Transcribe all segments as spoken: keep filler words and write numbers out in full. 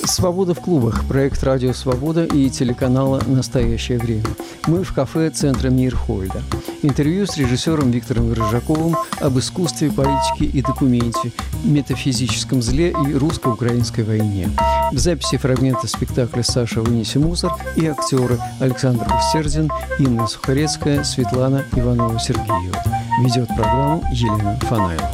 «Свобода в клубах» – проект «Радио Свобода» и телеканала «Настоящее время». Мы в кафе Центра Мейерхольда. Интервью с режиссером Виктором Рыжаковым об искусстве, политике и документе, метафизическом зле и русско-украинской войне. В записи фрагмента спектакля «Саша, вынеси мусор» и актеры Александр Устердин, Инна Сухарецкая, Светлана Иванова-Сергеева. Ведет программу Елена Фанаева.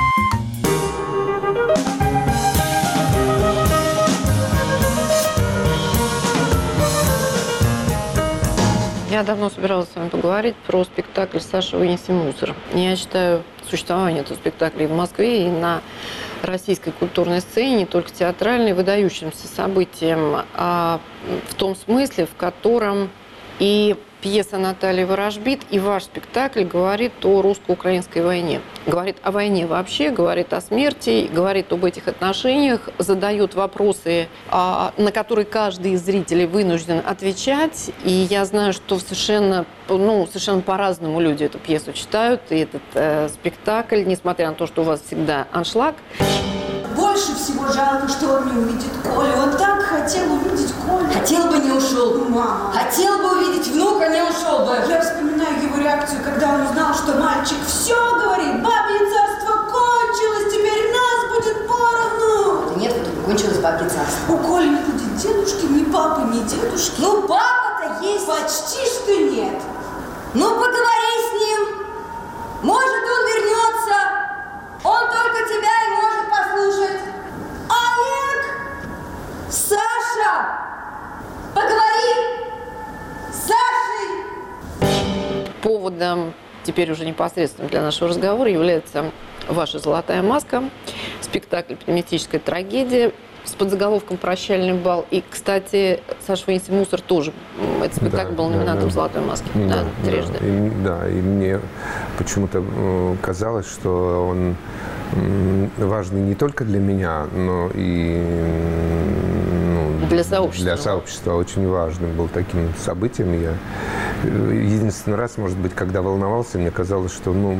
Я давно собиралась с вами поговорить про спектакль «Саша, вынеси мусор». Я считаю существование этого спектакля и в Москве, и на российской культурной сцене, не только театральной, выдающимся событием, а в том смысле, в котором и пьеса Натальи Ворожбит, и ваш спектакль говорит о русско-украинской войне. Говорит о войне вообще, говорит о смерти, говорит об этих отношениях, задает вопросы, на которые каждый из зрителей вынужден отвечать. И я знаю, что совершенно, ну, совершенно по-разному люди эту пьесу читают, и этот э, спектакль, несмотря на то, что у вас всегда аншлаг. Больше всего жалко, что он не увидит Колю. Он так хотел увидеть Колю. Хотел бы, не ушел. Мама. Хотел бы увидеть внука, не ушел бы. Я вспоминаю его реакцию, когда он узнал, что мальчик все говорит. Бабье царство кончилось, теперь нас будет поровну. Да нет, вот кончилось бабье царство. У Коли не будет дедушки, ни папы, ни дедушки. Ну, папа-то есть. Почти что нет. Ну, поговори с ним. Может, он вернется. Он только тебя и может послушать. Олег! Саша! Поговори с Сашей! Поводом, теперь уже непосредственно для нашего разговора, является «Ваша золотая маска», спектакль «Пневматическая трагедия» с подзаголовком «Прощальный бал». И, кстати, «Саша, вынеси мусор» тоже. Этот спектакль да, был номинантом да, «Золотой маски». Да, да, трижды. Да и, да, и мне почему-то казалось, что он важный не только для меня, но и ну, для сообщества. Для сообщества очень важным был таким событием. Я единственный раз, может быть, когда волновался, мне казалось, что ну,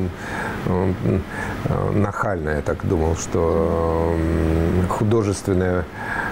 нахально, я так думал, что художественное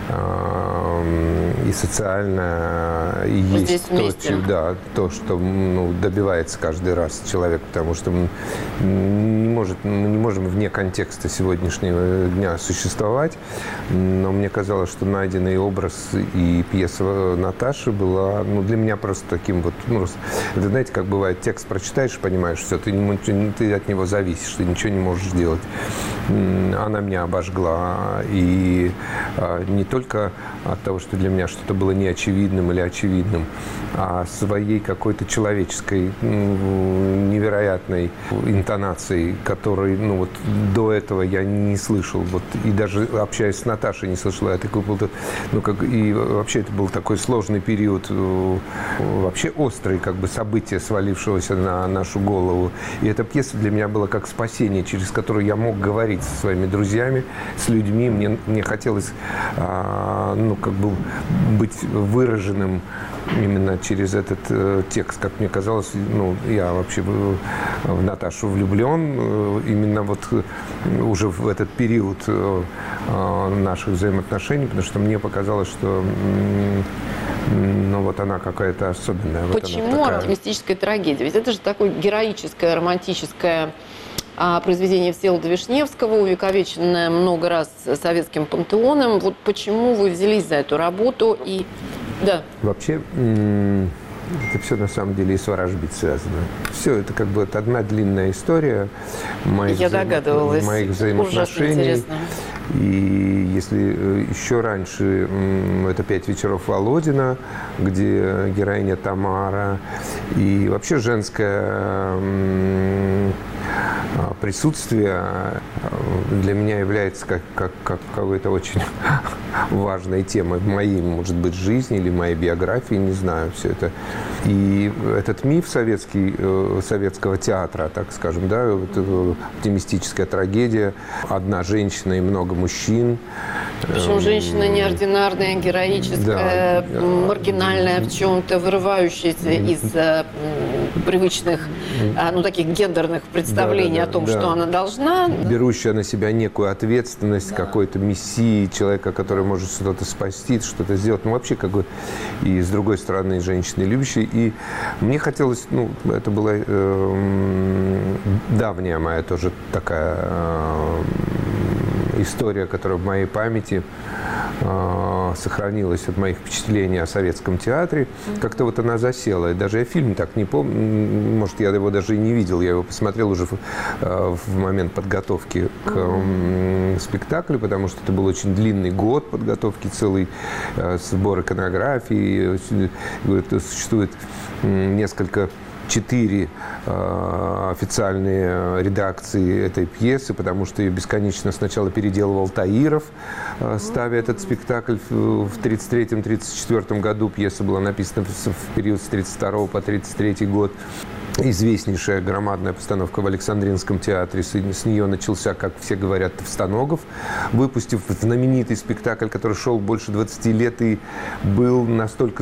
и социальное и есть то, что, да, то, что ну, добивается каждый раз человек, потому что мы не, может, мы не можем вне контекста сегодняшнего дня существовать, но мне казалось, что найденный образ и пьеса Наташи была ну, для меня просто таким вот, ну, это, знаете, как бывает, текст прочитаешь, понимаешь, все, ты, не, ты от него зависишь, ты ничего не можешь сделать. Она меня обожгла, и а, не только от того, что для меня что-то было неочевидным или очевидным, а своей какой-то человеческой невероятной интонацией, которой ну, вот, до этого я не слышал. Вот, и даже общаясь с Наташей, не слышал. Я такой был, ну, как, и вообще это был такой сложный период, вообще острый как бы, события, свалившегося на нашу голову. И эта пьеса для меня была как спасение, через которое я мог говорить со своими друзьями, с людьми. Мне, мне хотелось а, ну, как бы быть выраженным именно через этот э, текст, как мне казалось, ну, я вообще в, в Наташу влюблен, э, именно вот э, уже в этот период э, э, наших взаимоотношений, потому что мне показалось, что э, ну, вот она какая-то особенная. Почему вот такая... оптимистическая трагедия? Ведь это же такое героическое, романтическое а, произведение Всеволода Вишневского, увековеченное много раз советским пантеоном. Вот почему вы взялись за эту работу и... Да. Вообще, это все на самом деле и с Ворожбит связано. Все это как бы это одна длинная история моих, Я взаим... догадывалась. моих взаимоотношений. И если еще раньше это «Пять вечеров Володина», где героиня Тамара, и вообще женское присутствие для меня является как, как, как какой-то очень важной темой в моей, может быть, жизни или моей биографии, не знаю, все это. И этот миф советский, советского театра, так скажем, да, вот, оптимистическая трагедия, одна женщина и много мужчин. Причем женщина неординарная, героическая, да, маргинальная в чем-то, вырывающаяся из привычных, ну, таких гендерных представлений да, да, о том, да. что она должна. Берущая на себя некую ответственность, да. какой-то мессии, человека, который может что-то спасти, что-то сделать. Ну, вообще, как бы, и с другой стороны, женщины любящие. И мне хотелось, ну, это была э, давняя моя тоже такая э, история, которая в моей памяти э, сохранилась от моих впечатлений о советском театре. Mm-hmm. Как-то вот она засела. И даже я фильм так не помню. Может, я его даже и не видел. Я его посмотрел уже в, э, в момент подготовки к э, спектаклю, потому что это был очень длинный год подготовки, целый э, сбор иконографии. Существует э, несколько четыре э, официальные редакции этой пьесы, потому что ее бесконечно сначала переделывал Таиров, э, ставя этот спектакль в тридцать третьем — тридцать четвёртом году. Пьеса была написана в период с тридцать второго по тридцать третий год. Известнейшая громадная постановка в Александринском театре. С, с нее начался, как все говорят, Товстоногов, выпустив знаменитый спектакль, который шел больше двадцати лет и был настолько,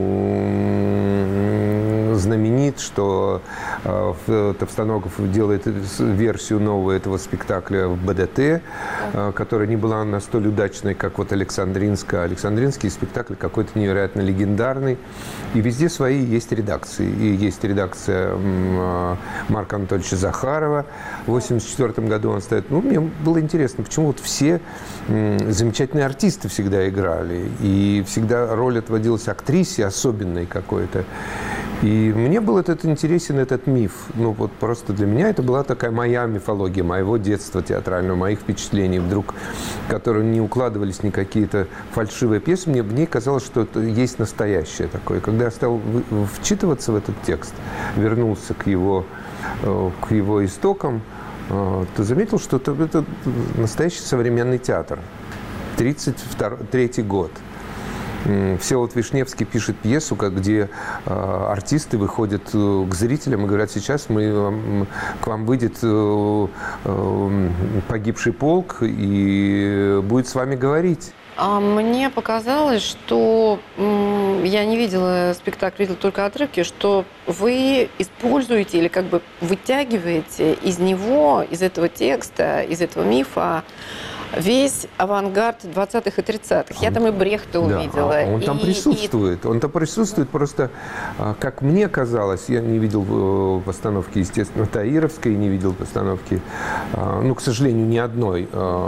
ну, знаменит, что э, Товстоногов делает версию новую этого спектакля в БДТ, э, которая не была настолько удачной, как вот Александринская. Александринский спектакль какой-то невероятно легендарный. И везде свои есть редакции. И есть редакция Марка Анатольевича Захарова. В восемьдесят четвёртом году он стоит. Ну, мне было интересно, почему вот все замечательные артисты всегда играли. И всегда роль отводилась актрисе особенной какой-то. И мне был этот интересен этот миф. Ну, вот просто для меня это была такая моя мифология, моего детства театрального, моих впечатлений, вдруг, в которые не укладывались ни какие-то фальшивые пьесы. Мне в ней казалось, что это есть настоящее такое. Когда я стал вчитываться в этот текст, вернулся к его, к его истокам, то заметил, что это, это настоящий современный театр. тридцать третий год. Всеволод Вишневский пишет пьесу, где э, артисты выходят э, к зрителям и говорят: сейчас мы, э, к вам выйдет э, э, погибший полк и будет с вами говорить. А мне показалось, что м, я не видела спектакль, видела только отрывки, что вы используете или как бы вытягиваете из него, из этого текста, из этого мифа весь авангард двадцатых и тридцатых. Я там и Брехта увидела. Да, он и, там присутствует. И... Он там присутствует просто, как мне казалось, я не видел постановки, естественно, Таировской, не видел постановки, ну, к сожалению, ни одной.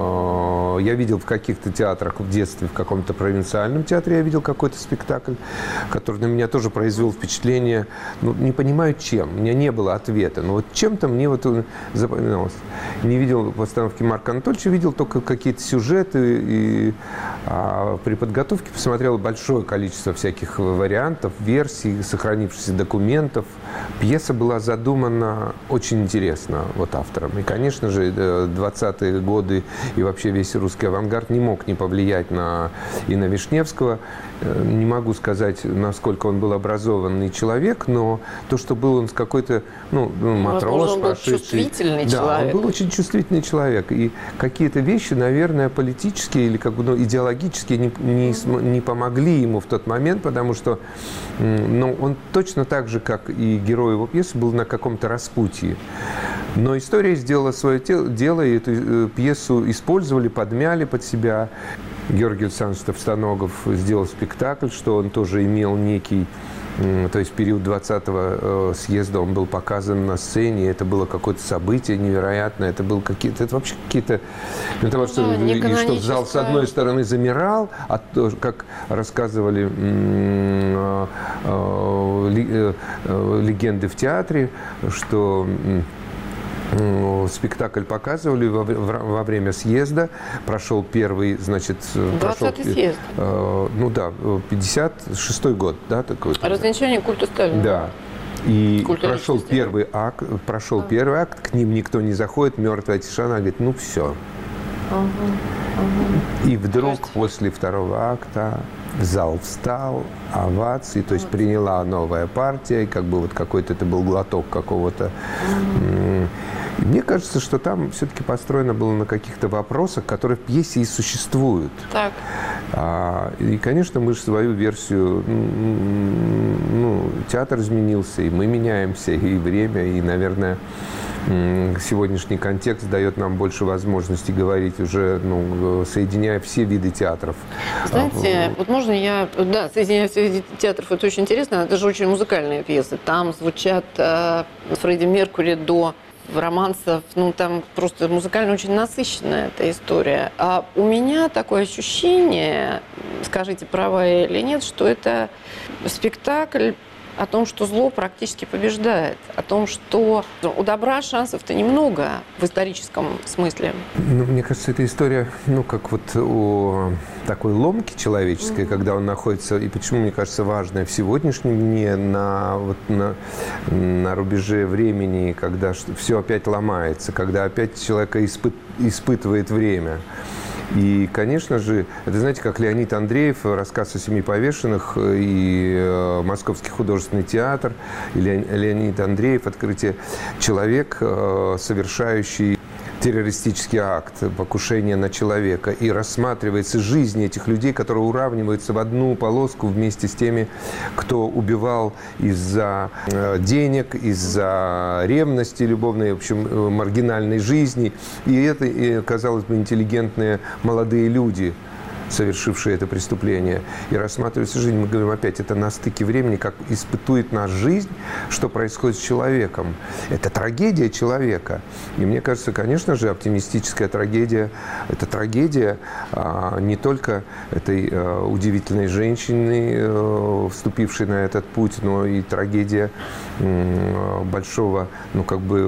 Я видел в каких-то театрах в детстве, в каком-то провинциальном театре я видел какой-то спектакль, который на меня тоже произвел впечатление. Ну, не понимаю, чем. У меня не было ответа. Но вот чем-то мне вот он запоминался. Не видел постановки Марка Анатольевича, видел только какие-то сюжеты, и а, при подготовке посмотрел большое количество всяких вариантов, версий, сохранившихся документов. Пьеса была задумана очень интересно вот автором. И, конечно же, двадцатые годы и вообще весь русский авангард не мог не повлиять на, и на Вишневского. Не могу сказать, насколько он был образованный человек, но то, что был он с какой-то, ну, матрос, он был чувствительный да, человек. он был очень чувствительный человек. И какие-то вещи, наверное, политические или как бы, ну, идеологические не, не, не помогли ему в тот момент, потому что, ну, он точно так же, как и герой его пьесы, был на каком-то распутье. Но история сделала свое дело, и эту пьесу использовали, подмяли под себя. Георгий Александрович Товстоногов сделал спектакль, что он тоже имел некий, то есть период двадцатого съезда он был показан на сцене, это было какое-то событие невероятное, это было какие-то, это вообще какие-то, для того, что, да, и что зал с одной стороны замирал, а то, как рассказывали легенды в театре, что спектакль показывали во, во время съезда. Прошел первый, значит... двадцатый съезд. Э, ну да, пятьдесят шестой год, да, такой. Развенчание культа Сталина. Да. И Культа прошел личности. первый акт, прошел а. первый акт, к ним никто не заходит, мертвая тишина, говорит, ну все. Ага. Ага. И вдруг Кажется. после второго акта зал встал, овации, то есть вот. Приняла новая партия, и как бы вот какой-то это был глоток какого-то. Mm-hmm. И мне кажется, что там все-таки построено было на каких-то вопросах, которые в пьесе и существуют. Так. И, конечно, мы же свою версию, ну, театр изменился, и мы меняемся, и время, и, наверное, сегодняшний контекст дает нам больше возможностей говорить уже, ну, соединяя все виды театров. Знаете, вот можно я... Да, соединяя все виды театров, это очень интересно. Это же очень музыкальные пьесы. Там звучат э, с Фредди Меркьюри до романсов. Ну, там просто музыкально очень насыщенная эта история. А у меня такое ощущение, скажите, права я или нет, что это спектакль о том, что зло практически побеждает, о том, что у добра шансов-то немного в историческом смысле. Ну, мне кажется, эта история, ну, как вот о такой ломке человеческой, mm-hmm. когда он находится, и почему, мне кажется, важная в сегодняшнем дне, на, вот, на, на рубеже времени, когда все опять ломается, когда опять человек испыт, испытывает время. И, конечно же, это, знаете, как Леонид Андреев, рассказ о семи повешенных, и э, Московский художественный театр, и Леонид Андреев, открытие. Человек, э, совершающий террористический акт, покушение на человека, и рассматривается жизнь этих людей, которые уравниваются в одну полоску вместе с теми, кто убивал из-за денег, из-за ревности любовной, в общем, маргинальной жизни. И это, и, казалось бы, интеллигентные молодые люди, совершившие это преступление. И рассматривается жизнь, мы говорим опять, это на стыке времени, как испытует нас жизнь, что происходит с человеком. Это трагедия человека. И мне кажется, конечно же, оптимистическая трагедия, это трагедия а, не только этой а, удивительной женщины, а, вступившей на этот путь, но и трагедия а, большого, ну, как бы,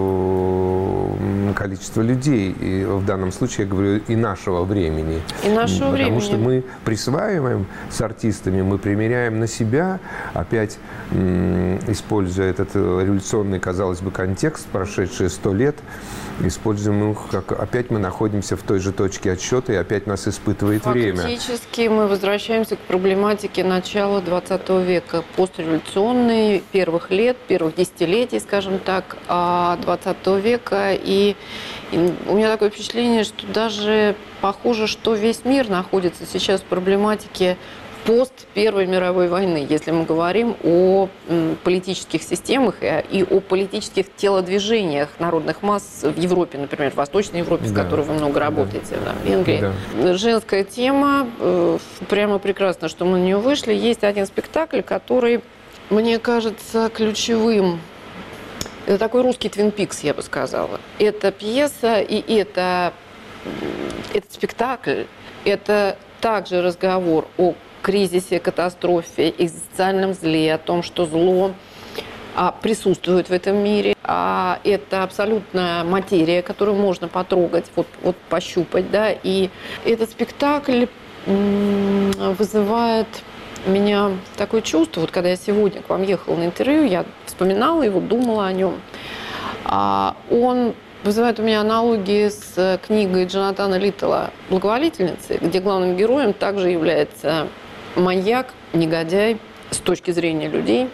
количества людей. И в данном случае, я говорю, и нашего времени. И нашего Потому времени. что мы присваиваем с артистами, мы примеряем на себя, опять м, используя этот революционный, казалось бы, контекст, прошедшие сто лет, используем их, как опять мы находимся в той же точке отсчета, и опять нас испытывает время. Фактически мы возвращаемся к проблематике начала двадцатого века, постреволюционной, первых лет, первых десятилетий, скажем так, двадцатого века. И, и у меня такое впечатление, что даже похоже, что весь мир находится сейчас в проблематике пост Первой мировой войны, если мы говорим о м, политических системах и, и о политических телодвижениях народных масс в Европе, например, в Восточной Европе, да. с которой вы много работаете, да. Да, в Венгрии. Да. Женская тема, э, прямо прекрасно, что мы на нее вышли. Есть один спектакль, который, мне кажется, ключевым. Это такой русский Твин Пикс, я бы сказала. Это пьеса и это, этот спектакль, это также разговор о кризисе, катастрофе, экзистенциальном зле, о том, что зло а, присутствует в этом мире. А, это абсолютная материя, которую можно потрогать, вот, вот пощупать. Да? И этот спектакль м- вызывает у меня такое чувство, вот когда я сегодня к вам ехала на интервью, я вспоминала его, думала о нем. А, он вызывает у меня аналогии с книгой Джонатана Литтла «Благоволительницы», где главным героем также является маньяк, негодяй с точки зрения людей,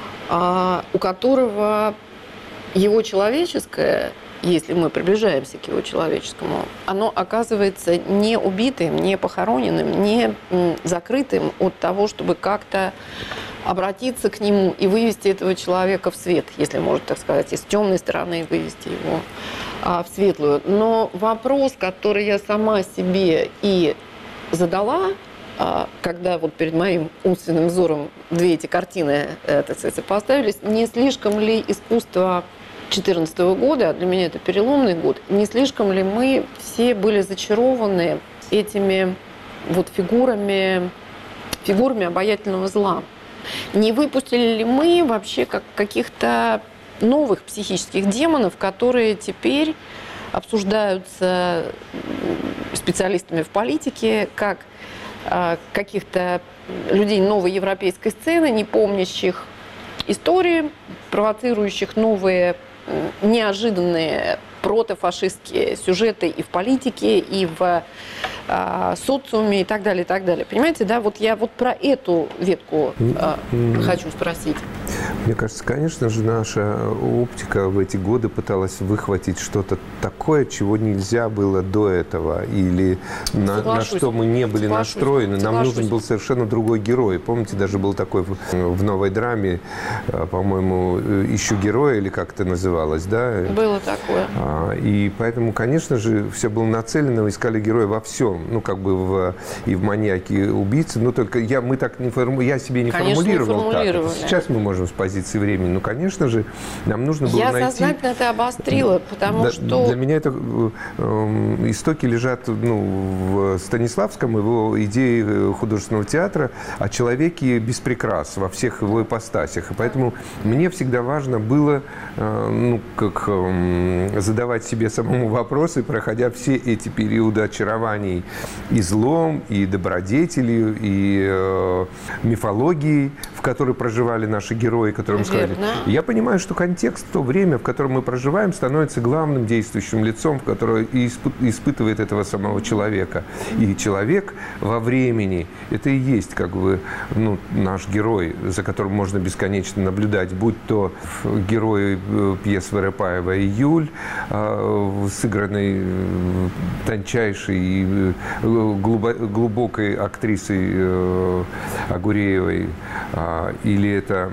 у которого его человеческое, если мы приближаемся к его человеческому, оно оказывается не убитым, не похороненным, не закрытым от того, чтобы как-то обратиться к нему и вывести этого человека в свет, если можно так сказать, из темной стороны вывести его а, в светлую. Но вопрос, который я сама себе и задала, а, когда вот перед моим умственным взором две эти картины, так сказать, поставились, не слишком ли искусство две тысячи четырнадцатого года, а для меня это переломный год, не слишком ли мы все были зачарованы этими вот фигурами, фигурами обаятельного зла? Не выпустили ли мы вообще как каких-то новых психических демонов, которые теперь обсуждаются специалистами в политике, как э, каких-то людей новой европейской сцены, не помнящих истории, провоцирующих новые э, неожиданные протофашистские сюжеты и в политике, и в э, социуме, и так далее, и так далее. Понимаете, да? Вот я вот про эту ветку э, mm-hmm. хочу спросить. Мне кажется, конечно же, наша оптика в эти годы пыталась выхватить что-то такое, чего нельзя было до этого, или на, на что мы не были Соглашусь. настроены. Нам Соглашусь. нужен был совершенно другой герой. Помните, даже был такой в, в новой драме, по-моему, «Ищу героя», или как это называлось, да? Было такое. И поэтому, конечно же, все было нацелено, искали героя во всем. Ну, как бы в, и в «Маньяке» убийцы. Но только я, мы так не форму, я себе не конечно, формулировал не так. Это сейчас мы можем с позиции времени. Ну, конечно же, нам нужно было я найти... Я сознательно это обострила, потому да, что... Для меня это э, истоки лежат ну, в Станиславском, его идее художественного театра о человеке без прикрас во всех его ипостасях. И поэтому мне всегда важно было э, ну, как, э, задавать себе самому вопросы, проходя все эти периоды очарований и злом, и добродетелью, и э, мифологией, в которой проживали наши герои, которым сказали. Я понимаю, что контекст, то время, в котором мы проживаем, становится главным действующим лицом, в которое и испытывает этого самого человека. И человек во времени, это и есть как бы ну, наш герой, за которым можно бесконечно наблюдать, будь то герой пьес Воропаева «Июль», сыгранный тончайшей и глубокой актрисой Агуреевой, или это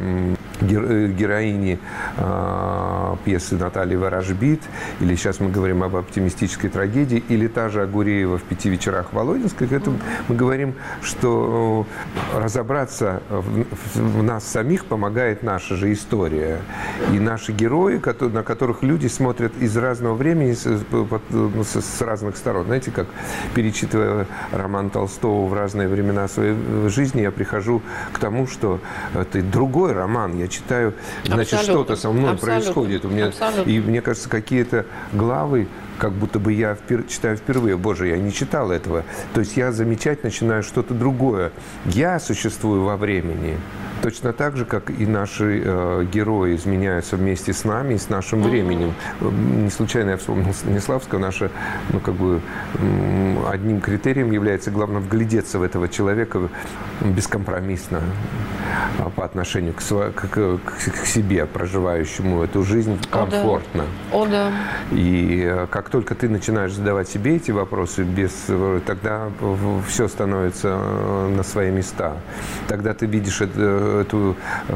героини э, пьесы Натальи Ворожбит, или сейчас мы говорим об оптимистической трагедии, или та же Агуреева в «Пяти вечерах Володинской», это мы говорим, что разобраться в, в нас самих помогает наша же история. И наши герои, которые, на которых люди смотрят из разного времени, с, с, с разных сторон. Знаете, как перечитывая роман Толстого в разные времена своей жизни, я прихожу к тому, что это другой роман. Я читаю, значит, что-то со мной Абсолютно. происходит. У меня, и мне кажется, какие-то главы, как будто бы я впер... читаю впервые. Боже, я не читал этого. То есть я замечать начинаю что-то другое. Я существую во времени. Точно так же, как и наши э, герои изменяются вместе с нами и с нашим временем. Не случайно я вспомнил Станиславского. Наша, ну, как бы, одним критерием является, главное, вглядеться в этого человека бескомпромиссно по отношению к, к, к, к себе, проживающему эту жизнь комфортно. О, да. О, да. И как только ты начинаешь задавать себе эти вопросы, без, тогда все становится на свои места. Тогда ты видишь это, эту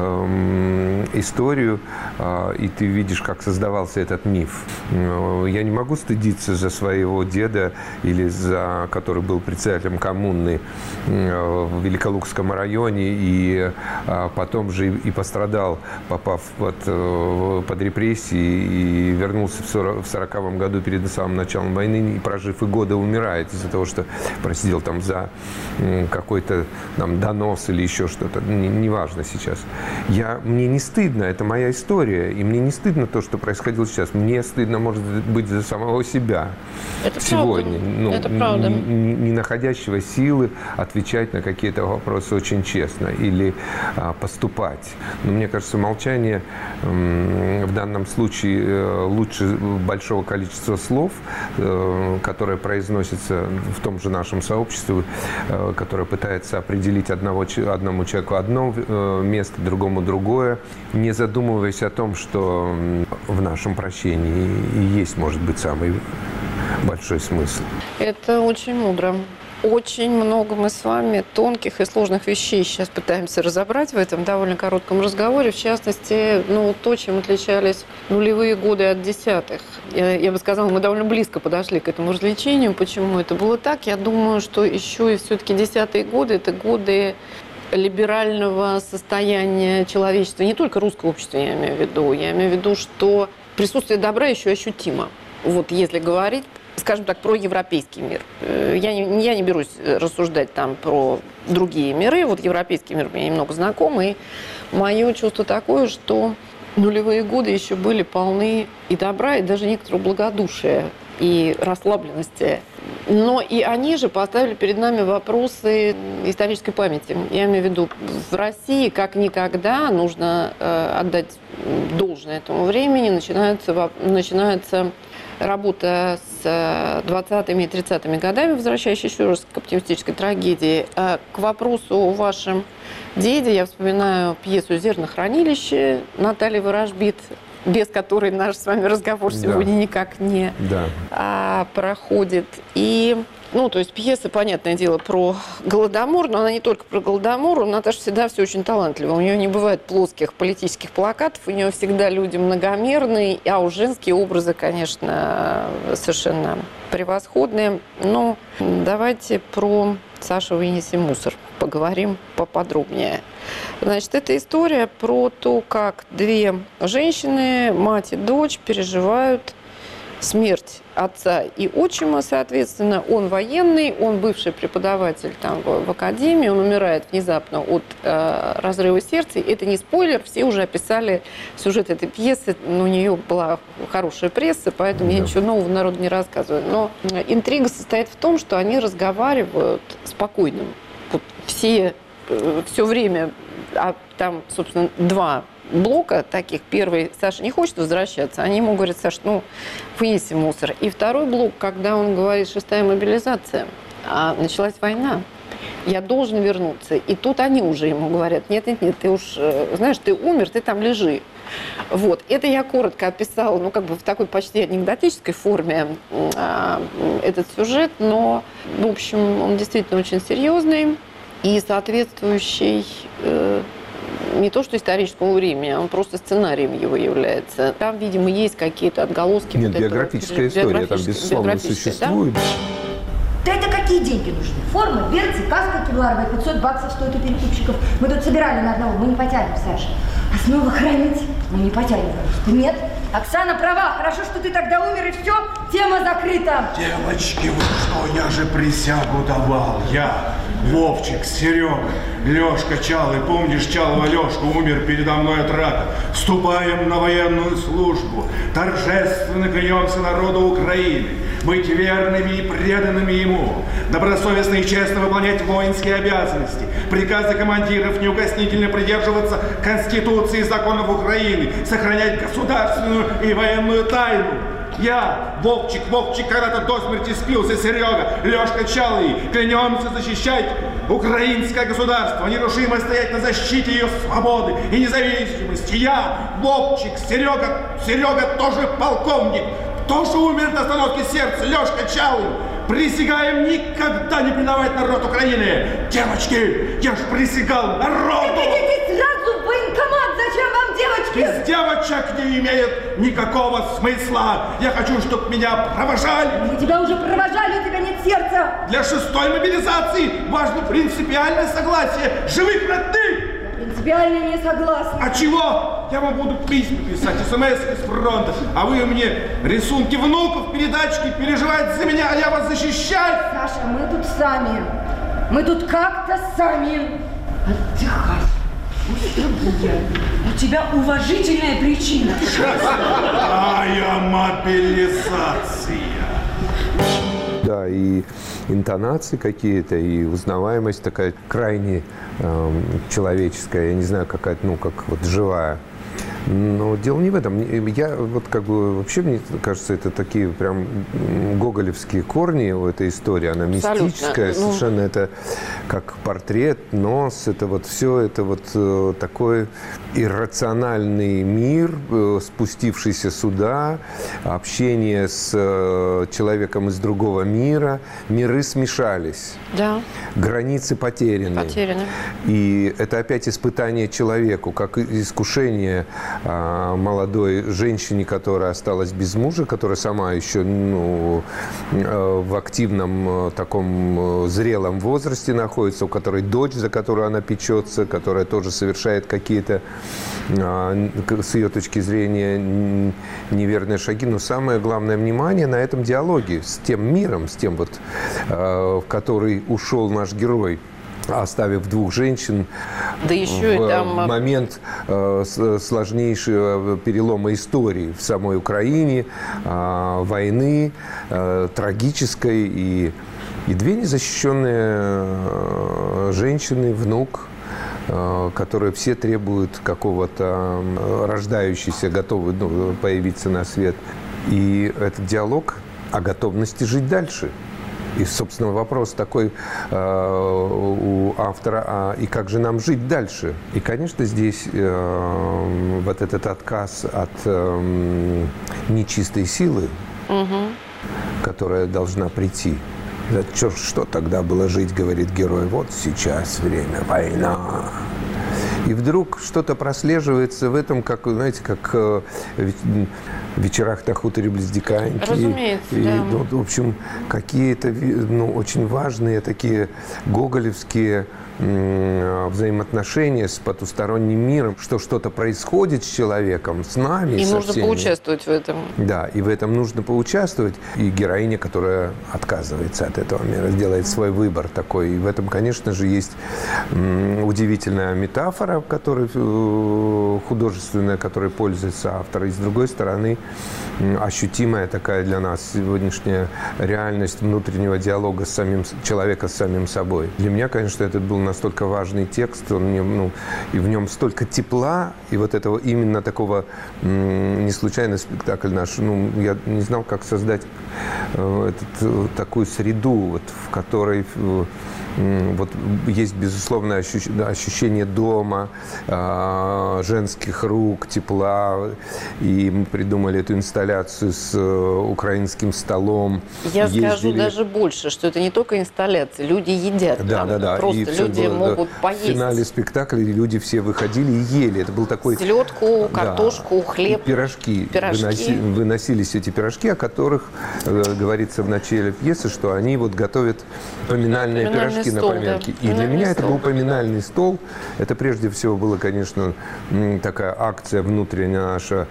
э, историю, э, и ты видишь, как создавался этот миф. Я не могу стыдиться за своего деда, или за, который был председателем коммуны э, в Великолукском районе, и э, потом же и пострадал, попав под, э, под репрессии, и вернулся в сороковом году перед самым началом войны, и, прожив и года, умирает из-за того, что просидел там за э, какой-то там донос или еще что-то. Неважно. Важно сейчас. Я, мне не стыдно, это моя история, и мне не стыдно то, что происходило сейчас. Мне стыдно, может быть, за самого себя это сегодня. Правда. Ну, это правда. Не, не находящего силы отвечать на какие-то вопросы очень честно или а, поступать. Но мне кажется, молчание м, в данном случае э, лучше большого количества слов, э, которые произносятся в том же нашем сообществе, э, которое пытается определить одного, одному человеку одно место, другому другое, не задумываясь о том, что в нашем прощении и есть, может быть, самый большой смысл. Это очень мудро. Очень много мы с вами тонких и сложных вещей сейчас пытаемся разобрать в этом довольно коротком разговоре. В частности, ну, то, чем отличались нулевые годы от десятых. Я, я бы сказала, мы довольно близко подошли к этому развлечению. Почему это было так? Я думаю, что еще и все-таки десятые годы – это годы либерального состояния человечества, не только русского общества, я имею в виду. Я имею в виду, что присутствие добра еще ощутимо. Вот если говорить, скажем так, про европейский мир. Я не, я не берусь рассуждать там про другие миры. Вот европейский мир мне немного знаком, и мое чувство такое, что нулевые годы еще были полны и добра, и даже некоторого благодушия и расслабленности. Но и они же поставили перед нами вопросы исторической памяти. Я имею в виду, в России как никогда нужно э, отдать должное этому времени. Начинаются, начинаются работа с двадцатыми и тридцатыми годами, возвращаясь еще раз к оптимистической трагедии. К вопросу о вашем деде я вспоминаю пьесу «Зернохранилище» Натальи Ворожбит, без которой наш с вами разговор сегодня да. никак не да. а, проходит. И, ну, то есть пьеса, понятное дело, про Голодомор, но она не только про Голодомор. У Наташи всегда все очень талантливо. У нее не бывает плоских политических плакатов, у нее всегда люди многомерные, а уж женские образы, конечно, совершенно превосходные. Но давайте про «Саша, вынеси мусор» поговорим поподробнее. Значит, это история про то, как две женщины, мать и дочь, переживают смерть отца и отчима, соответственно. Он военный, он бывший преподаватель там в, в академии, он умирает внезапно от э, разрыва сердца. Это не спойлер, все уже описали сюжет этой пьесы, но у нее была хорошая пресса, поэтому да. я ничего нового народу не рассказываю. Но интрига состоит в том, что они разговаривают спокойно. Вот все, э, все время, а там, собственно, два блока таких. Первый, Саша не хочет возвращаться, они ему говорят: Саша, ну, вынеси мусор. И второй блок, когда он говорит: шестая мобилизация, а началась война, я должен вернуться. И тут они уже ему говорят: нет, нет, нет, ты уж, знаешь, ты умер, ты там лежи. Вот, это я коротко описала, ну, как бы в такой почти анекдотической форме э, этот сюжет, но, в общем, он действительно очень серьезный и соответствующий э, не то что историческому времени, а он просто сценарием его является. Там, видимо, есть какие-то отголоски. Нет, вот биографическая этого, история там, безусловно, существует. Да? Да это какие деньги нужны? Формы, берцы, каска кевларовая, пятьсот баксов стоит у перекупщиков. Мы тут собирали на одного, мы не потянем, Саша. А снова хранить мы не потянем. Нет, Оксана права, хорошо, что ты тогда умер, и все, тема закрыта. Девочки, вы что, я же присягу давал, я, Вовчик, Серега, Лешка Чалый, помнишь Чалова Лешка, умер передо мной от рака. Вступаем на военную службу, торжественно клянемся народу Украины, быть верными и преданными ему, добросовестно и честно выполнять воинские обязанности, приказы командиров, неукоснительно придерживаться Конституции и законов Украины, сохранять государственную и военную тайну. Я, Вовчик, Вовчик, когда-то до смерти спился, Серега, Лешка Чалый, клянемся защищать украинское государство, нерушимо стоять на защите ее свободы и независимости. Я, Вовчик, Серега, Серега тоже полковник, тоже умер на остановке сердца, Лешка Чалый. Присягаем никогда не предавать народ Украины. Девочки, я ж присягал народу. Идите сразу в военкомат, зачем вам девочки? Без девочек не имеет никакого смысла. Я хочу, чтобы меня провожали. Мы тебя уже провожали, у тебя нет сердца. Для шестой мобилизации важно принципиальное согласие живых родных. Принципиально не согласна. А чего? Я вам буду письма писать, смс с фронта, а вы мне рисунки внуков, передачки, переживаете за меня, а я вас защищаю. Саша, мы тут сами. Мы тут как-то сами. Отдыхай. У тебя уважительная причина. Шестая мобилизация. Да, и интонации какие-то, и узнаваемость такая крайне э, человеческая, я не знаю, какая-то, ну, как вот живая. Но дело не в этом. Я вот как бы вообще, мне кажется, это такие прям гоголевские корни у этой истории. Она абсолютно мистическая, ну... совершенно это как портрет, нос, это вот все, это вот э, такой иррациональный мир, э, спустившийся сюда, общение с э, человеком из другого мира. Миры смешались. Да. Границы потеряны. Потеряны. И это опять испытание человеку, как искушение молодой женщине, которая осталась без мужа, которая сама еще, ну, в активном таком зрелом возрасте находится, у которой дочь, за которую она печется, которая тоже совершает какие-то, с ее точки зрения, неверные шаги. Но самое главное внимание на этом диалоге с тем миром, с тем, вот, в который ушел наш герой, оставив двух женщин, да еще в и там... момент э, сложнейшего перелома истории в самой Украине, э, войны, э, трагической, и, и две незащищенные э, женщины, внук, э, которые все требуют какого-то э, рождающейся, готовы, ну, появиться на свет И этот диалог о готовности жить дальше. И, собственно, вопрос такой э, у автора, а и как же нам жить дальше? И, конечно, здесь э, вот этот отказ от э, нечистой силы, угу. которая должна прийти. Да, чё, что тогда было жить, говорит герой, вот сейчас время, война. И вдруг что-то прослеживается в этом, как, знаете, как э, в вечерах на хуторе близ Диканьки. Разумеется, и, да. Ну, в общем, какие-то ну, очень важные такие гоголевские м- взаимоотношения с потусторонним миром, что что-то происходит с человеком, с нами. И со нужно всеми. поучаствовать в этом. Да, и в этом нужно поучаствовать. И героиня, которая отказывается от этого мира, делает свой выбор такой. И в этом, конечно же, есть м- удивительная метафора, которой, э- художественная, которой пользуется автор. И с другой стороны, м- ощутимая такая для нас сегодняшняя реальность внутреннего диалога с самим человека, с самим собой. Для меня, конечно, это был настолько важный текст, он мне, ну, и в нем столько тепла, и вот этого именно такого м- не случайный спектакль наш, ну, я не знал, как создать э, этот, э, такую среду, вот, в которой э, вот есть безусловное ощущение, ощущение дома, э, женских рук, тепла, и мы придумали эту инсталляцию с э, украинским столом. Я Ездили... скажу даже больше, что это не только инсталляция, люди едят. Да, там, да, да. Просто и люди было, могут да, поесть. В финале спектакля люди все выходили и ели. Это был такой... Селедку, картошку, да, хлеб. Пирожки. Пирожки. Выноси, выносились эти пирожки, о которых э, говорится в начале пьесы, что они вот готовят поминальные Поминальный пирожки стол, на поминки. да. И для меня стол. это был поминальный стол. Это прежде всего была, конечно, такая акция внутренняя наша,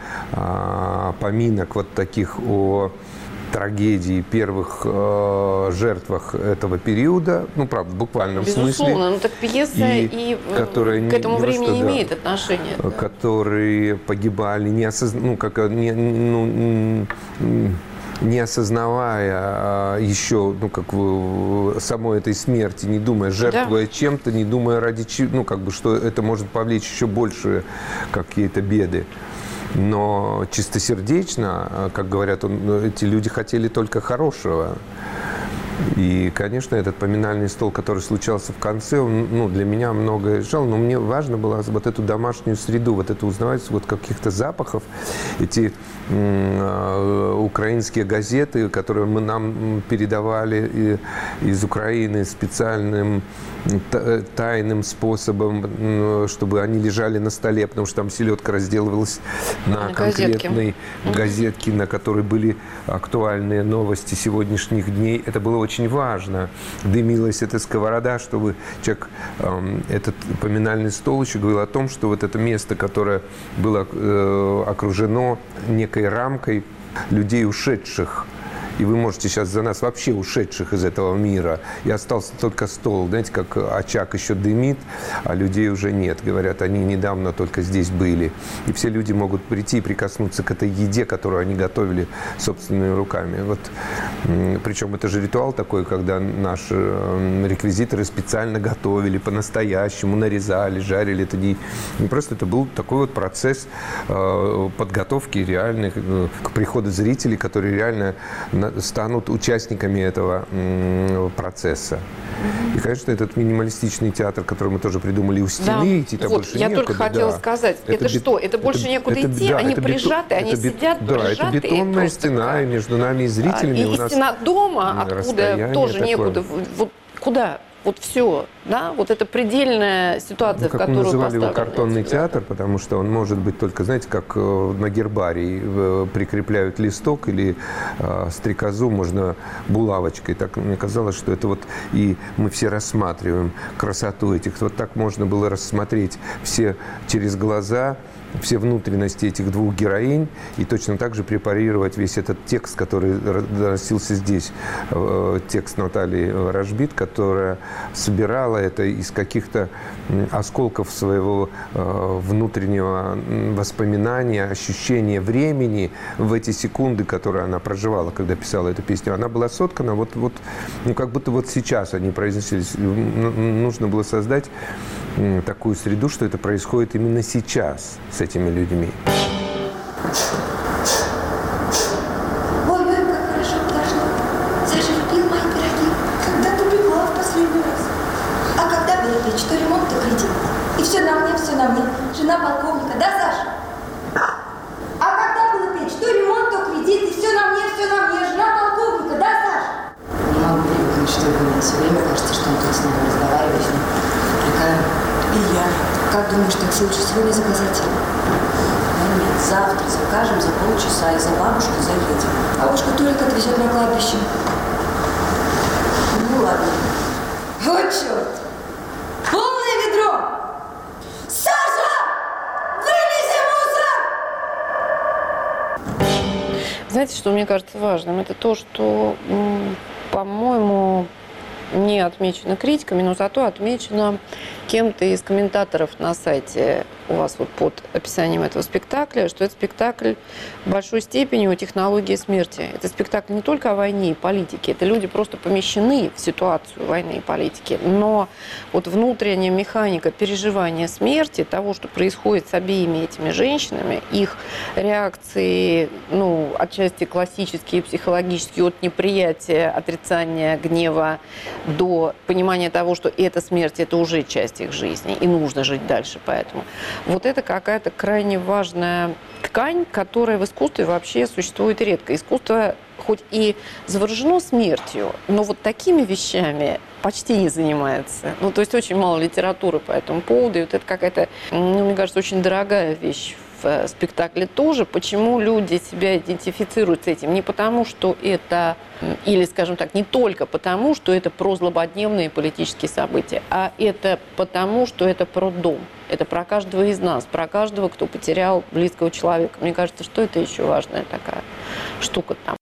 а, поминок вот таких о трагедии, первых э, жертвах этого периода, ну, правда, в буквальном Безусловно, смысле. Безусловно, ну так пьеса и, и которая к этому не, времени что, не да, имеет отношения. Да. Которые погибали, не, осозна... ну, как, не, ну, не осознавая еще, ну, как бы, самой этой смерти, не думая, жертвуя да. чем-то, не думая ради чего, ну, как бы, что это может повлечь еще больше какие-то беды. Но чистосердечно, как говорят, он, эти люди хотели только хорошего. И, конечно, этот поминальный стол, который случался в конце, он, ну, для меня многое решал, но мне важно было вот эту домашнюю среду, вот это узнавать вот каких-то запахов, эти э, украинские газеты, которые мы нам передавали из Украины специальным тайным способом, чтобы они лежали на столе, потому что там селедка разделывалась на, на конкретной газетке. газетке, на которой были актуальные новости сегодняшних дней. Это было очень важно. Дымилась эта сковорода, чтобы человек, э, этот поминальный стол еще говорил о том, что вот это место, которое было э, окружено некой рамкой людей, ушедших. И вы можете сейчас за нас вообще ушедших из этого мира. И остался только стол. Знаете, как очаг еще дымит, а людей уже нет. Говорят, они недавно только здесь были. И все люди могут прийти и прикоснуться к этой еде, которую они готовили собственными руками. Вот. Причем это же ритуал такой, когда наши реквизиторы специально готовили, по-настоящему нарезали, жарили. Это не, не просто, это был такой вот процесс подготовки реальных к приходу зрителей, которые реально станут участниками этого процесса. И, конечно, этот минималистичный театр, который мы тоже придумали у стены, да. идти-то вот, больше я некуда. только хотела да. сказать, это, это что? Это больше это, некуда это, идти? Да, они это прижаты, бетон, они это сидят да, прижатые? Это бетонная стена, и между нами и зрителями и, у и нас стена дома, откуда тоже такое. некуда. Вот куда? Вот все, да, вот это предельная ситуация, ну, в которую мы называли его поставлен картонный театр, потому что он может быть только, знаете, как на гербарии прикрепляют листок или э, стрекозу можно булавочкой. Так мне казалось, что это вот и мы все рассматриваем красоту этих. Вот так можно было рассмотреть все через глаза, все внутренности этих двух героинь и точно так же препарировать весь этот текст, который доносился здесь. Текст Натальи Ворожбит, которая собирала это из каких-то осколков своего внутреннего воспоминания, ощущения времени в эти секунды, которые она проживала, когда писала эту песню. Она была соткана вот, вот ну, как будто вот сейчас они произнеслись. Нужно было создать такую среду, что это происходит именно сейчас с этими людьми. петь, что ремонт, то кредит. И все на мне, все на мне. Жена полковника, да, Саша? А когда было петь, что ремонт, то кредит, и все на мне, все на мне. Жена полковника, да, Саша? Не могу привыкнуть, что вы все время кажется, что он тут с нами разговаривает, с ним. Прикольно. И я. Как думаешь, такси лучше сегодня заказать? Ну нет, завтра закажем за полчаса и за бабушкой заедем. Бабушка Толик отвезет на кладбище. Ну ладно. Вот черт! Полное ведро! Саша! Вынеси мусор! Знаете, что мне кажется важным? Это то, что, по-моему, не отмечено критиками, но зато отмечено кем-то из комментаторов на сайте у вас вот под описанием этого спектакля, что это спектакль в большой степени о технологии смерти. Это спектакль не только о войне и политике, это люди просто помещены в ситуацию войны и политики, но вот внутренняя механика переживания смерти, того, что происходит с обеими этими женщинами, их реакции, ну, отчасти классические, психологические, от неприятия, отрицания, гнева до понимания того, что эта смерть – это уже часть их жизни, и нужно жить дальше поэтому. Вот это какая-то крайне важная ткань, которая в искусстве вообще существует редко. Искусство хоть и заворожено смертью, но вот такими вещами почти не занимается. Ну, то есть очень мало литературы по этому поводу, и вот это какая-то, ну, мне кажется, очень дорогая вещь в спектакле тоже. Почему люди себя идентифицируют с этим? Не потому, что это, или, скажем так, не только потому, что это про злободневные политические события, а это потому, что это про дом. Это про каждого из нас, про каждого, кто потерял близкого человека. Мне кажется, что это еще важная такая штука там.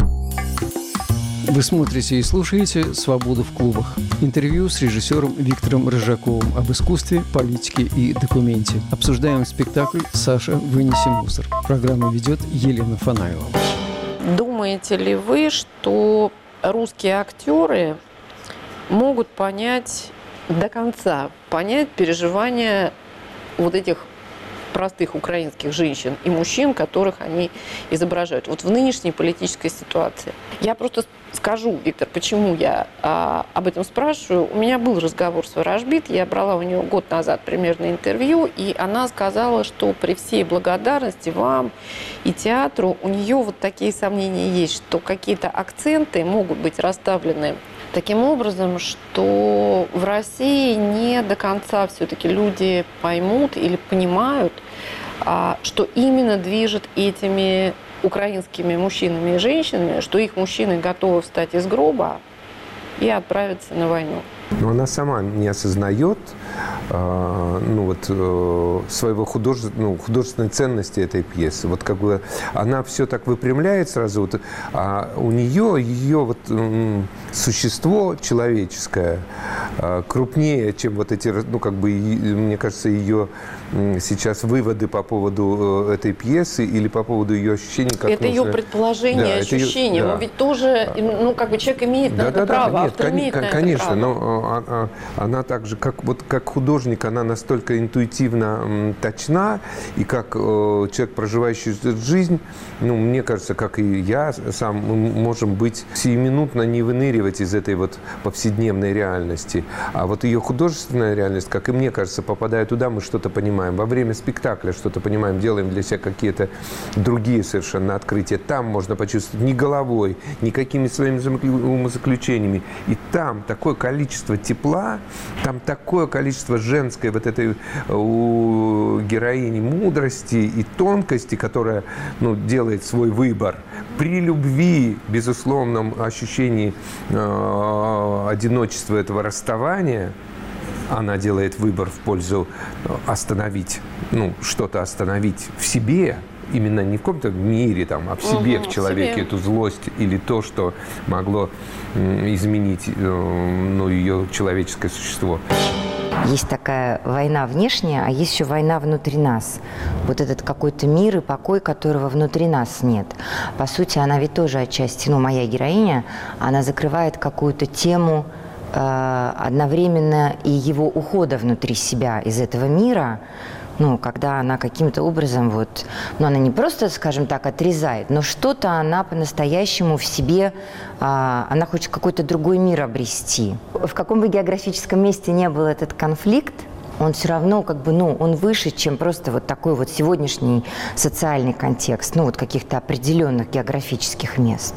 Вы смотрите и слушаете «Свободу в клубах». Интервью с режиссером Виктором Рыжаковым об искусстве, политике и документе. Обсуждаем спектакль «Саша, вынеси мусор». Программу ведет Елена Фанаева. Думаете ли вы, что русские актеры могут понять до конца, понять переживания вот этих простых украинских женщин и мужчин, которых они изображают вот в нынешней политической ситуации? Я просто скажу, Виктор, почему я а, об этом спрашиваю. У меня был разговор с Ворожбит, я брала у нее год назад примерно интервью, и она сказала, что при всей благодарности вам и театру у нее вот такие сомнения есть, что какие-то акценты могут быть расставлены таким образом, что в России не до конца все-таки люди поймут или понимают, что именно движет этими украинскими мужчинами и женщинами, что их мужчины готовы встать из гроба и отправиться на войну. Но она сама не осознает э, ну, вот, э, своего художе... ну, художественной ценности этой пьесы. Вот как бы она все так выпрямляет сразу, вот, а у нее ее вот, э, существо человеческое э, крупнее, чем вот эти, ну, как бы, мне кажется, ее э, сейчас выводы по поводу э, этой пьесы или по поводу ее ощущений. Как это нужно... ее предположение, да, ощущение. Ее... Да. Но ведь тоже, ну, как бы человек имеет на да, это да, право, да, автор нет, имеет кон- на конечно, это право. Но она, она также, как, вот, как художник, она настолько интуитивно м, точна, и как э, человек, проживающий эту жизнь, ну, мне кажется, как и я сам, мы можем быть сиюминутно не выныривать из этой вот повседневной реальности. А вот ее художественная реальность, как и мне кажется, попадая туда, мы что-то понимаем. Во время спектакля что-то понимаем, делаем для себя какие-то другие совершенно открытия. Там можно почувствовать ни головой, ни какими своими умозаключениями. И там такое количество тепла, там такое количество женской вот этой у героини мудрости и тонкости, которая, ну, делает свой выбор. При любви, безусловном ощущении э, одиночества этого расставания, она делает выбор в пользу остановить, ну, что-то остановить в себе, именно не в каком-то мире, там, а в себе, угу, в человеке, себе. Эту злость или то, что могло изменить, ну, ее человеческое существо. Есть такая война внешняя, а есть еще война внутри нас. Вот этот какой-то мир и покой, которого внутри нас нет. По сути, она ведь тоже отчасти, ну, моя героиня, она закрывает какую-то тему э, одновременно и его ухода внутри себя из этого мира, ну, когда она каким-то образом вот, ну, она не просто, скажем так, отрезает, но что-то она по-настоящему в себе, а, она хочет какой-то другой мир обрести. В каком бы географическом месте не был этот конфликт, он все равно как бы, ну, он выше, чем просто вот такой вот сегодняшний социальный контекст, ну, вот каких-то определенных географических мест.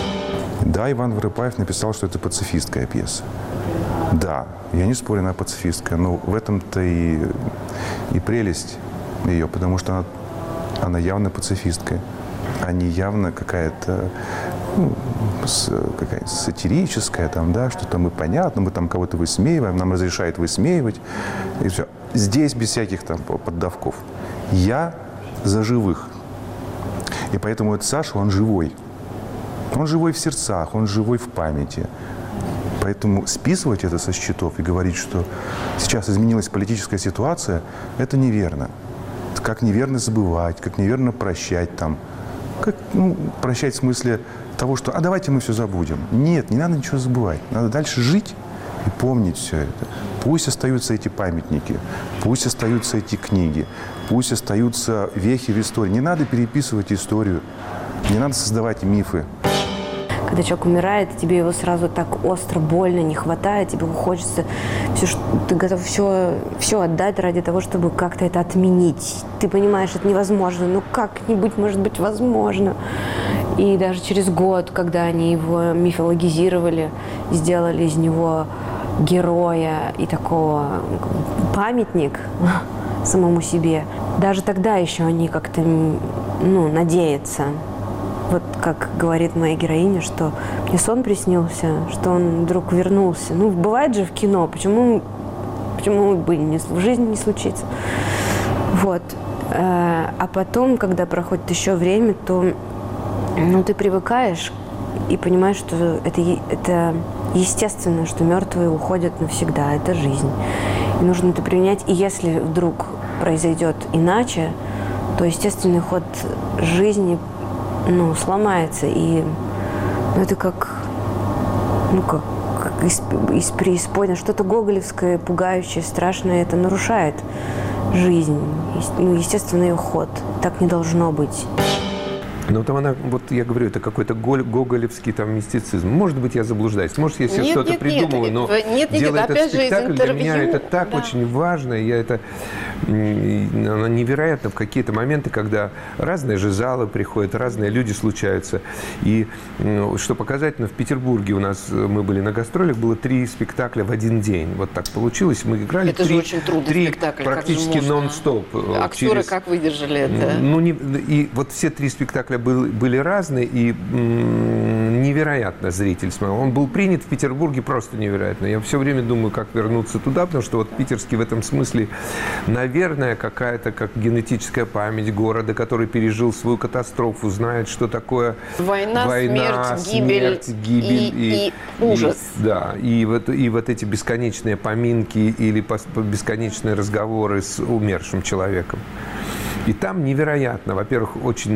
Да, Иван Воропаев написал, что это пацифистская пьеса. Да, я не спорю, она пацифистская, но в этом-то и, и прелесть ее, потому что она, она явно пацифистская, а не явно какая-то, ну, какая-то сатирическая, там, да, что-то мы понятно, мы там кого-то высмеиваем, нам разрешают высмеивать, и все. Здесь без всяких там поддавков. Я за живых. И поэтому этот Саша, он живой. Он живой в сердцах, он живой в памяти. Поэтому списывать это со счетов и говорить, что сейчас изменилась политическая ситуация, это неверно. Как неверно забывать, как неверно прощать там. Как, ну, прощать в смысле того, что «а давайте мы все забудем». Нет, не надо ничего забывать. Надо дальше жить и помнить все это. Пусть остаются эти памятники, пусть остаются эти книги, пусть остаются вехи в истории. Не надо переписывать историю, не надо создавать мифы. Когда человек умирает, тебе его сразу так остро, больно, не хватает, тебе хочется, все, что, ты готов все, все отдать ради того, чтобы как-то это отменить. Ты понимаешь, это невозможно, но как-нибудь, может быть, возможно. И даже через год, когда они его мифологизировали, сделали из него героя и такого памятник самому себе, даже тогда еще они как-то, ну, надеются. Вот как говорит моя героиня, что мне сон приснился, что он вдруг вернулся. Ну, бывает же в кино, почему, почему бы не, в жизни не случится. Вот. А потом, когда проходит еще время, то, ну, ты привыкаешь и понимаешь, что это, это естественно, что мертвые уходят навсегда, это жизнь. И нужно это принять. И если вдруг произойдет иначе, то естественный ход жизни, ну, сломается, и, ну, это как, ну, как, как из, из преисподней, что-то гоголевское, пугающее, страшное, это нарушает жизнь, ну, естественный ее ход, так не должно быть. Ну, там она, вот я говорю, это какой-то гоголевский там мистицизм. Может быть, я заблуждаюсь. Может, я себе что-то придумываю, но нет, нет, делать нет, этот спектакль для меня это так да. очень важно. Я это она невероятно в какие-то моменты, когда разные же залы приходят, разные люди случаются. И ну, что показательно, в Петербурге у нас, мы были на гастролях, было три спектакля в один день. Вот так получилось. Мы играли это три, же очень трудный три спектакль, практически нон-стоп. Актеры через... как выдержали это? Ну, не... И вот все три спектакля был, были разные, и м- невероятно зритель смотрел. Он был принят в Петербурге просто невероятно. Я все время думаю, как вернуться туда, потому что вот питерский в этом смысле, наверное, какая-то как генетическая память города, который пережил свою катастрофу, знает, что такое война, война смерть, гибель, смерть, гибель и, и, и ужас. И, да, и вот, и вот эти бесконечные поминки или бесконечные разговоры с умершим человеком. И там невероятно, во-первых, очень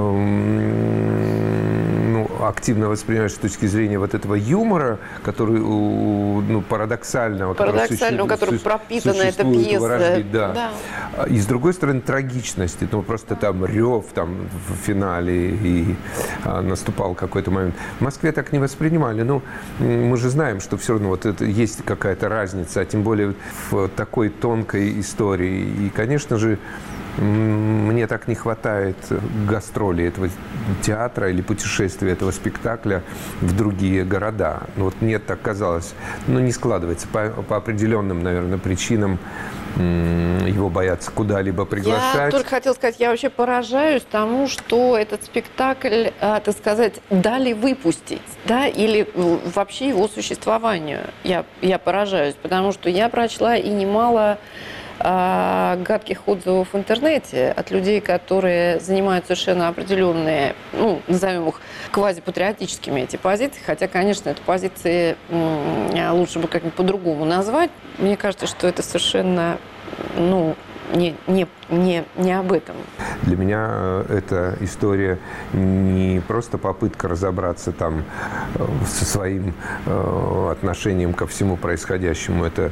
эм, ну, активно воспринимаешь с точки зрения вот этого юмора, который ну, парадоксального, парадоксального, который, который пропитана эта пьеса. Ворожбит, да. Да. И с другой стороны трагичности, ну просто там рев там в финале и а, наступал какой-то момент. В Москве так не воспринимали, но мы же знаем, что все равно вот это есть какая-то разница, а тем более в такой тонкой истории. И, конечно же, мне так не хватает гастролей этого театра или путешествия этого спектакля в другие города. Ну, вот мне так казалось. Но не складывается по, по определенным, наверное, причинам. Его боятся куда-либо приглашать. Я только хотела сказать, я вообще поражаюсь тому, что этот спектакль, так сказать, дали выпустить, да, или вообще его существованию. Я, я поражаюсь, потому что я прочла и немало гадких отзывов в интернете от людей, которые занимают совершенно определенные, ну, назовем их квазипатриотическими эти позиции, хотя, конечно, это позиции лучше бы как-нибудь по-другому назвать. Мне кажется, что это совершенно, ну, не, не, не, не об этом. Для меня эта история не просто попытка разобраться там со своим отношением ко всему происходящему. Это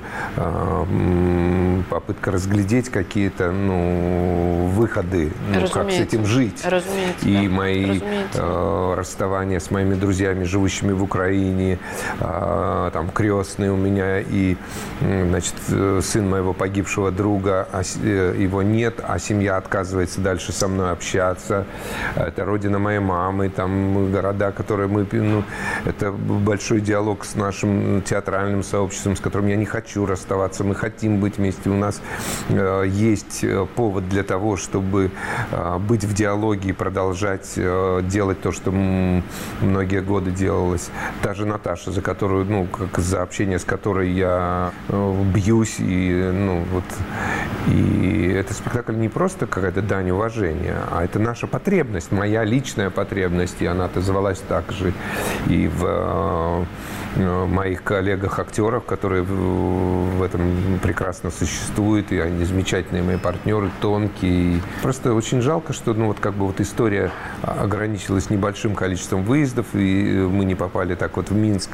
попытка разглядеть какие-то, ну, выходы, ну, как с этим жить. Разумеется, и да. мои Разумеется. э, расставания с моими друзьями, живущими в Украине, э, там крестный у меня и, значит, сын моего погибшего друга, а, э, его нет, а семья отказывается дальше со мной общаться. Это родина моей мамы, там города, которые мы, ну, это большой диалог с нашим театральным сообществом, с которым я не хочу расставаться, мы хотим быть вместе, у нас э, есть повод для того, чтобы э, быть в диалоге и продолжать э, делать то, что м- многие годы делалось. Та же Наташа, за которую, ну, как за общение с которой я э, бьюсь, и, ну, вот, и этот спектакль не просто какая-то дань уважения, а это наша потребность, моя личная потребность, и она отозвалась также и в э, моих коллегах-актеров, которые в этом прекрасно существуют, и они замечательные мои партнеры, тонкие. Просто очень жалко, что, ну, вот как бы вот история ограничилась небольшим количеством выездов, и мы не попали так вот в Минск.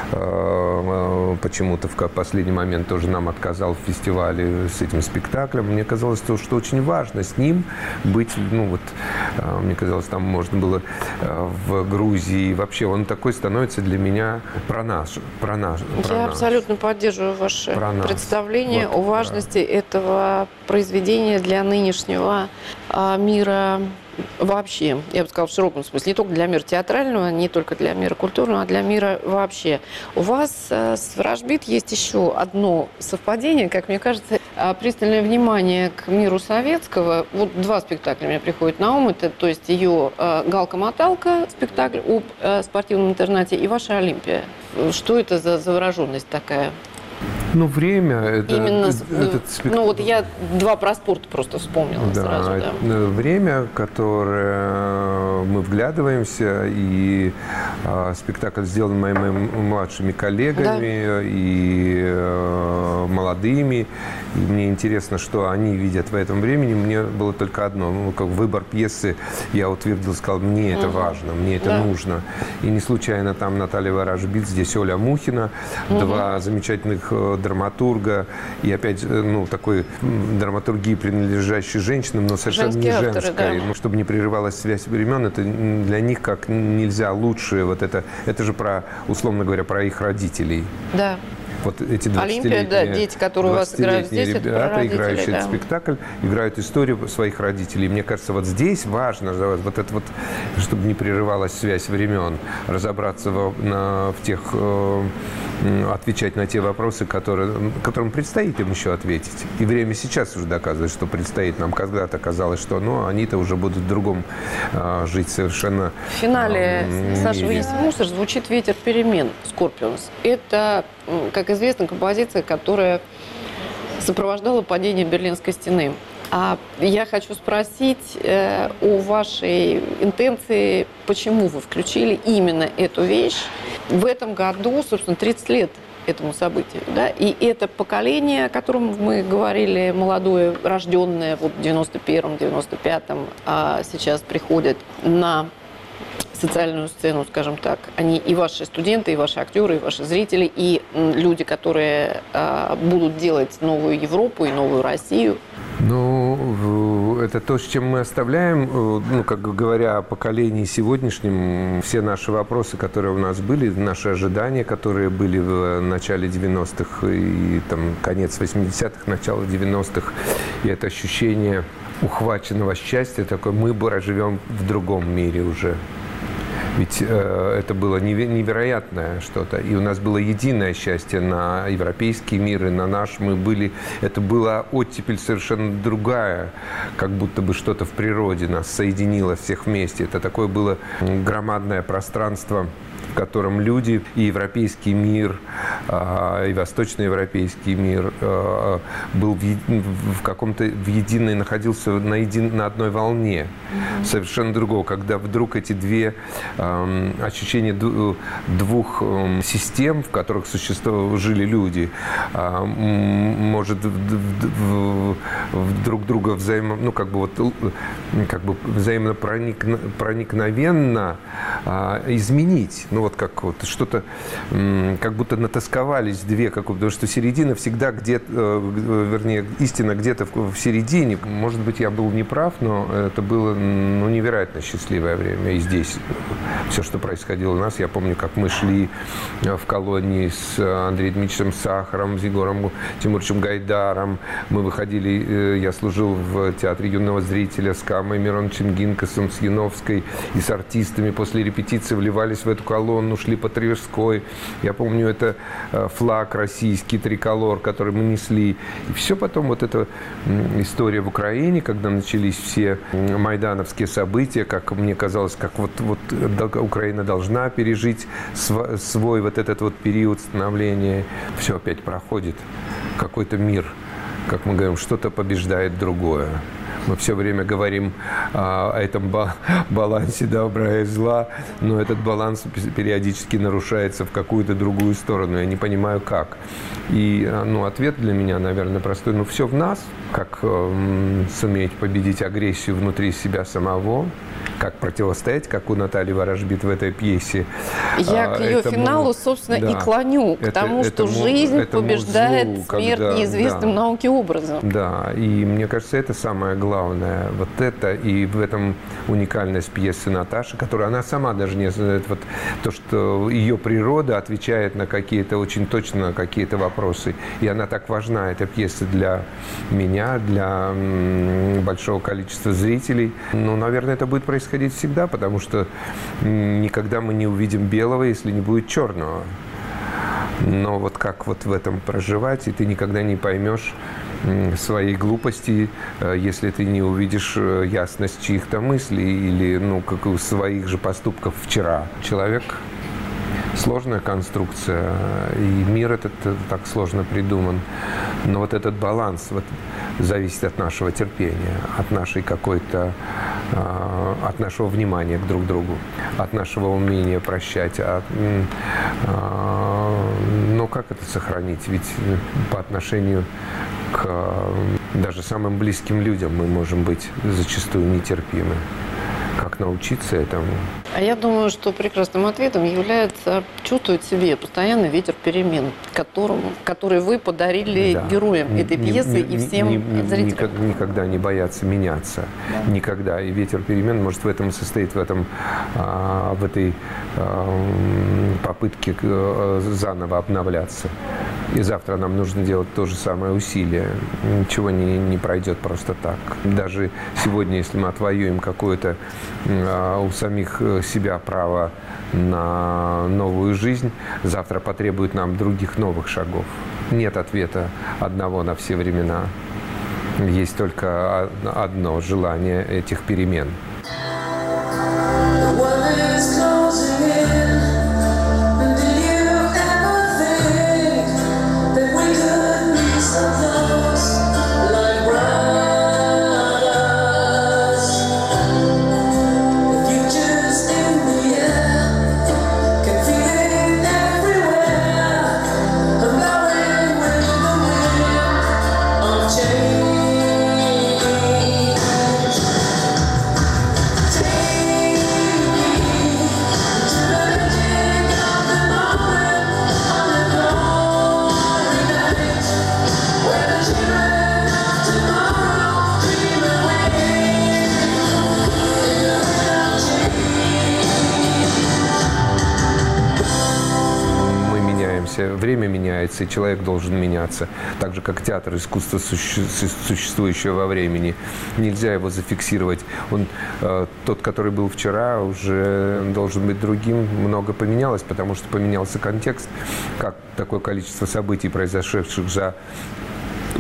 Почему-то в последний момент тоже нам отказал в фестивале с этим спектаклем. Мне казалось, что, что очень важно с ним быть, ну вот, мне казалось, там можно было в Грузии. Вообще он такой становится для меня про нас. Про наш, про Я нас. абсолютно поддерживаю ваше Про нас. представление Вот, о важности да. этого произведения для нынешнего а, мира вообще. Я бы сказала, в широком смысле. Не только для мира театрального, не только для мира культурного, а для мира вообще. У вас а, с «Вражбит» есть еще одно совпадение, как мне кажется, а, пристальное внимание к миру советского. Вот два спектакля мне приходят на ум. Это, то есть, ее а, «Галка-моталка», спектакль об а, спортивном интернате, и ваша «Олимпия». Что это за завороженность такая? Ну, время, это, Именно, этот спектакль. Ну, вот я два про спорт просто вспомнила да, сразу. Да, время, которое мы вглядываемся, и э, спектакль сделан моими младшими коллегами да. и э, молодыми. И мне интересно, что они видят в этом времени. Мне было только одно. Ну, как выбор пьесы я утвердил, сказал, мне это угу. важно, мне это да. нужно. И не случайно там Наталья Вражбит, здесь Оля Мухина, угу. два замечательных драматурга, и опять, ну, такой драматургии, принадлежащей женщинам, но совершенно женские не авторы, женской. да. Ну, чтобы не прерывалась связь времен, это для них как нельзя лучше. Вот это, это же про, условно говоря, про их родителей. Да. Вот эти Олимпия, да, дети, которые у вас играют здесь, ребята, это про родителей, играющие да. этот спектакль, играют историю своих родителей. И мне кажется, вот здесь важно, вот это вот, чтобы не прерывалась связь времен, разобраться в, на, в тех, э, отвечать на те вопросы, которые, которым предстоит им еще ответить. И время сейчас уже доказывает, что предстоит нам. Когда-то казалось, что, ну, они-то уже будут в другом э, жить совершенно. В финале э, Саши Винни-Мусор звучит «Ветер перемен» Скорпионс. Это, как известно, композиция, которая сопровождала падение Берлинской стены. А я хочу спросить э, о вашей интенции, почему вы включили именно эту вещь. В этом году, собственно, тридцать лет этому событию, да, и это поколение, о котором мы говорили, молодое, рожденное вот в девяносто первом, девяносто пятом, а сейчас приходит на социальную сцену, скажем так. Они и ваши студенты, и ваши актеры, и ваши зрители, и люди, которые э, будут делать новую Европу и новую Россию. Ну, это то, с чем мы оставляем, ну, как говоря о поколении сегодняшнем, все наши вопросы, которые у нас были, наши ожидания, которые были в начале девяностых и там конец восьмидесятых, начало девяностых, и это ощущение ухваченного счастья, такое, мы живем в другом мире уже. Ведь э, это было невероятное что-то. И у нас было единое счастье на европейский мир и на наш. Мы были... Это была оттепель совершенно другая. Как будто бы что-то в природе нас соединило всех вместе. Это такое было громадное пространство в котором люди и европейский мир, и восточноевропейский мир был в каком-то в единой, находился на, един, на одной волне. Mm-hmm. Совершенно другого, когда вдруг эти две ощущения двух систем, в которых существовали, жили люди, может друг друга взаимо, ну, как бы вот, как бы взаимно проникно, проникновенно а, изменить. Ну, вот как вот что-то, как будто натасковались две, как, потому что середина всегда где-то, вернее, истина где-то в, в середине. Может быть, я был неправ, но это было, ну, невероятно счастливое время. И здесь все, что происходило у нас, я помню, как мы шли в колонии с Андреем Дмитриевичем Сахаром, с Егором Тимуровичем Гайдаром. Мы выходили, я служил в театре юного зрителя с Камой Мироновичем Гинкасом, с Яновской и с артистами. После репетиции вливались в эту колонну, шли по Тверской. Я помню, это флаг российский, триколор, который мы несли. И все потом вот эта история в Украине, когда начались все майдановские события, как мне казалось, как вот, вот Украина должна пережить свой вот этот вот период становления. Все опять проходит. Какой-то мир, как мы говорим, что-то побеждает другое. Мы все время говорим о этом балансе добра и зла, но этот баланс периодически нарушается в какую-то другую сторону. Я не понимаю, как. И, ну, ответ для меня, наверное, простой. Ну, все в нас. Как э, суметь победить агрессию внутри себя самого, как противостоять, как у Натальи Ворожбит в этой пьесе. Я к ее этому, финалу, собственно, да, и клоню, к это, тому, что этому, жизнь этому побеждает злу, смерть когда, неизвестным да, науке образом. Да, и мне кажется, это самое главное. Вот это, и в этом уникальность пьесы Наташи, которую она сама даже не знает. Вот то, что ее природа отвечает на какие-то, очень точно на какие-то вопросы. И она так важна, эта пьеса, для меня, для большого количества зрителей. Ну, наверное, это будет происходить всегда, потому что никогда мы не увидим белого, если не будет черного. Но вот как вот в этом проживать, и ты никогда не поймешь своей глупости, если ты не увидишь ясность чьих-то мыслей или, ну, как у своих же поступков вчера. Человек — сложная конструкция, и мир этот так сложно придуман. Но вот этот баланс вот зависит от нашего терпения, от нашей какой-то, от нашего внимания к друг другу, от нашего умения прощать. От, но как это сохранить? Ведь по отношению к даже самым близким людям мы можем быть зачастую нетерпимы. Как научиться этому? А я думаю, что прекрасным ответом является чувствовать в себе постоянный ветер перемен, которому, который вы подарили, да, героям этой пьесы, не, не, и всем не, не, зрителям. Никогда не бояться меняться. Да. Никогда. И ветер перемен, может, в этом состоит, в, этом, в этой попытке заново обновляться. И завтра нам нужно делать то же самое усилие. Ничего не, не пройдет просто так. Даже сегодня, если мы отвоюем какое-то у самих себя право на новую жизнь, завтра потребует нам других новых шагов. Нет ответа одного на все времена. Есть только одно желание этих перемен. Время меняется, и человек должен меняться. Так же, как театр искусства, существующего во времени. Нельзя его зафиксировать. Он, э, тот, который был вчера, уже должен быть другим. Много поменялось, потому что поменялся контекст. Как такое количество событий, произошедших за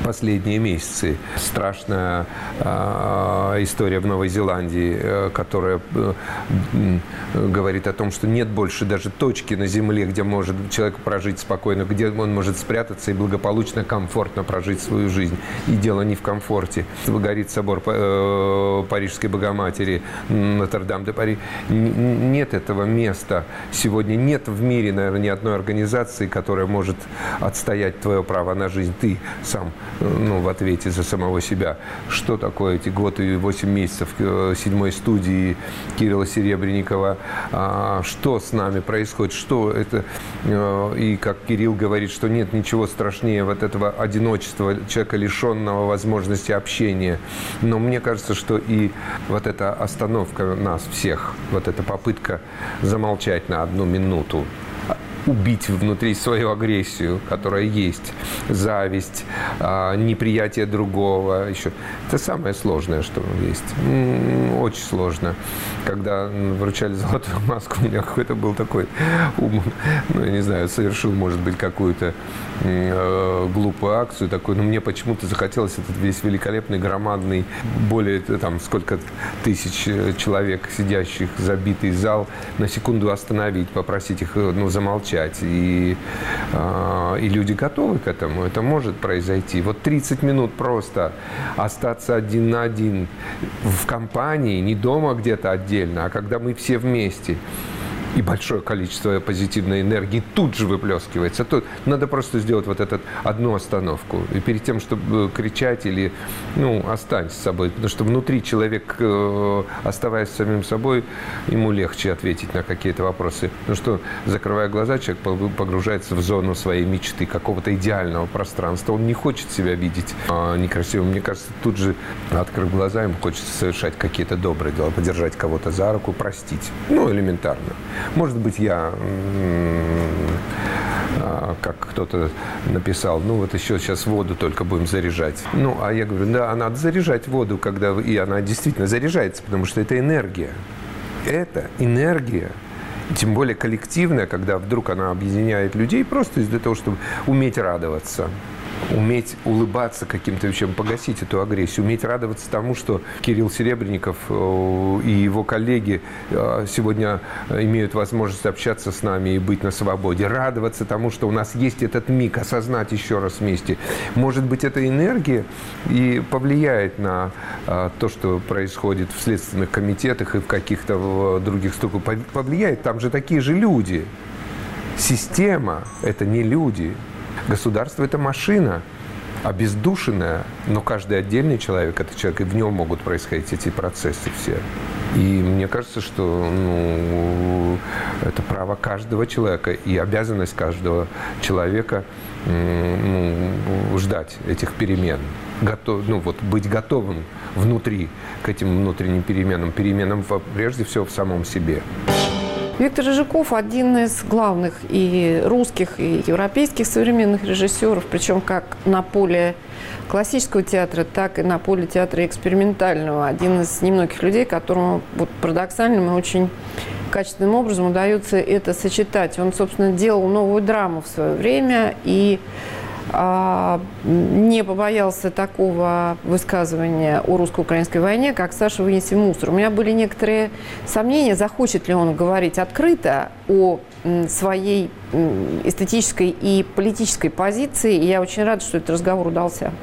последние месяцы. Страшная э, история в Новой Зеландии, э, которая э, э, говорит о том, что нет больше даже точки на земле, где может человек прожить спокойно, где он может спрятаться и благополучно, комфортно прожить свою жизнь. И дело не в комфорте. Горит собор э, Парижской Богоматери, Нотр-Дам-де-Пари. Нет этого места сегодня. Нет в мире, наверное, ни одной организации, которая может отстоять твое право на жизнь. Ты сам, ну, в ответе за самого себя. Что такое эти год и восемь месяцев седьмой студии Кирилла Серебренникова? Что с нами происходит? Что это? И как Кирилл говорит, что нет ничего страшнее вот этого одиночества человека, лишенного возможности общения. Но мне кажется, что и вот эта остановка нас всех, вот эта попытка замолчать на одну минуту, убить внутри свою агрессию, которая есть, зависть, неприятие другого. Еще. Это самое сложное, что есть. Очень сложно. Когда вручали золотую маску, у меня какой-то был такой ум, ну, я не знаю, совершил, может быть, какую-то глупую акцию такую, но мне почему-то захотелось этот весь великолепный, громадный, более там сколько тысяч человек, сидящих, забитый зал, на секунду остановить, попросить их, ну, замолчать. И, э, и люди готовы к этому. Это может произойти. Вот тридцать минут просто остаться один на один в компании, не дома где-то отдельно, а когда мы все вместе. И большое количество позитивной энергии тут же выплескивается. Тут надо просто сделать вот эту одну остановку. И перед тем, чтобы кричать или, ну, останься с собой. Потому что внутри человек, оставаясь самим собой, ему легче ответить на какие-то вопросы. Потому что, закрывая глаза, человек погружается в зону своей мечты, какого-то идеального пространства. Он не хочет себя видеть а, некрасивым. Мне кажется, тут же, открыв глаза, ему хочется совершать какие-то добрые дела, подержать кого-то за руку, простить. Ну, элементарно. Может быть, я, как кто-то написал, ну вот еще сейчас воду только будем заряжать. Ну, а я говорю, да, надо заряжать воду, когда... И она действительно заряжается, потому что это энергия. Это энергия. Тем более коллективная, когда вдруг она объединяет людей просто для того, чтобы уметь радоваться. Уметь улыбаться каким-то вещам, погасить эту агрессию, уметь радоваться тому, что Кирилл Серебренников и его коллеги сегодня имеют возможность общаться с нами и быть на свободе, радоваться тому, что у нас есть этот миг, осознать еще раз вместе. Может быть, эта энергия и повлияет на то, что происходит в следственных комитетах и в каких-то других структурах. Повлияет, там же такие же люди. Система – это не люди. Государство – это машина, обездушенная, но каждый отдельный человек – это человек, и в нем могут происходить эти процессы все. И мне кажется, что, ну, это право каждого человека и обязанность каждого человека, ну, ждать этих перемен, готов, ну, вот, быть готовым внутри к этим внутренним переменам, переменам прежде всего в самом себе. Виктор Рыжаков – один из главных и русских, и европейских современных режиссеров, причем как на поле классического театра, так и на поле театра экспериментального. Один из немногих людей, которому вот парадоксальным и очень качественным образом удается это сочетать. Он, собственно, делал новую драму в свое время и а, не побоялся такого высказывания о русско-украинской войне, как «Саша, вынеси мусор». У меня были некоторые сомнения, захочет ли он говорить открыто о своей эстетической и политической позиции. И я очень рада, что этот разговор удался.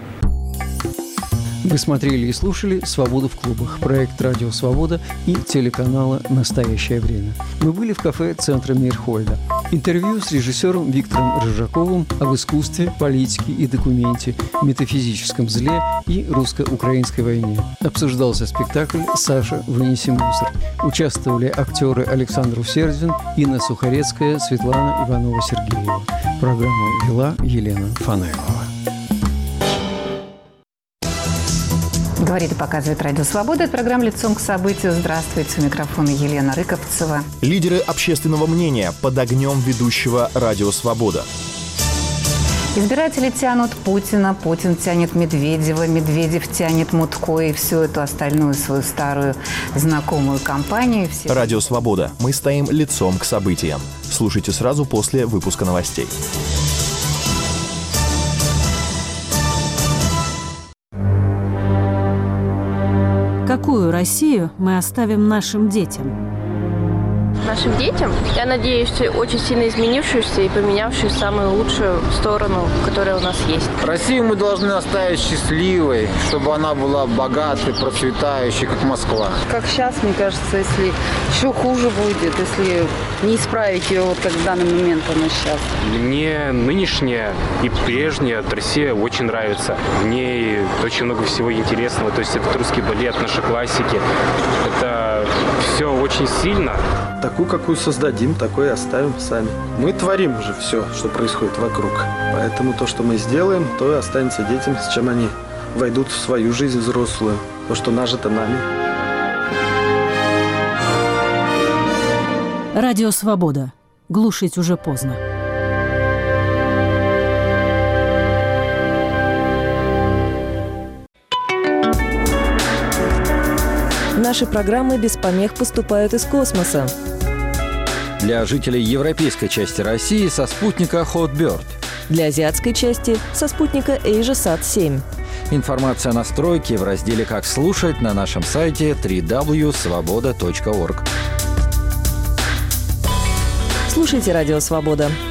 Вы смотрели и слушали «Свободу в клубах», проект «Радио Свобода» и телеканала «Настоящее время». Мы были в кафе центра Мирхольда. Интервью с режиссером Виктором Рыжаковым об искусстве, политике и документе, метафизическом зле и русско-украинской войне. Обсуждался спектакль «Саша, вынеси мусор». Участвовали актеры Александр Усердин, Инна Сухарецкая, Светлана Иванова-Сергеева. Программу вела Елена Фанайлова. Говорит и показывает «Радио Свобода». Это программа «Лицом к событию». Здравствуйте. У микрофона Елена Рыковцева. Лидеры общественного мнения под огнем ведущего «Радио Свобода». Избиратели тянут Путина, Путин тянет Медведева, Медведев тянет Мутко и всю эту остальную свою старую знакомую компанию. Все... «Радио Свобода». Мы стоим лицом к событиям. Слушайте сразу после выпуска новостей. Какую Россию мы оставим нашим детям? Нашим детям, я надеюсь, очень сильно изменившуюся и поменявшую в самую лучшую сторону, которая у нас есть. Россию мы должны оставить счастливой, чтобы она была богатой, процветающей, как Москва. Как сейчас, мне кажется, если еще хуже будет, если не исправить ее, вот как в данный момент она сейчас. Мне нынешняя и прежняя Россия очень нравится. В ней очень много всего интересного. То есть это русский балет, наши классики. Это все очень сильно. Такую, какую создадим, такой и оставим сами. Мы творим уже все, что происходит вокруг. Поэтому то, что мы сделаем, то и останется детям, с чем они войдут в свою жизнь взрослую. То, что нажито нами. Радио «Свобода». Глушить уже поздно. Наши программы без помех поступают из космоса. Для жителей европейской части России со спутника Hotbird. Для азиатской части со спутника AsiaSat семь. Информация о настройке в разделе «Как слушать» на нашем сайте дабл-ю дабл ю дабл ю точка свобода точка орг. Слушайте «Радио Свобода».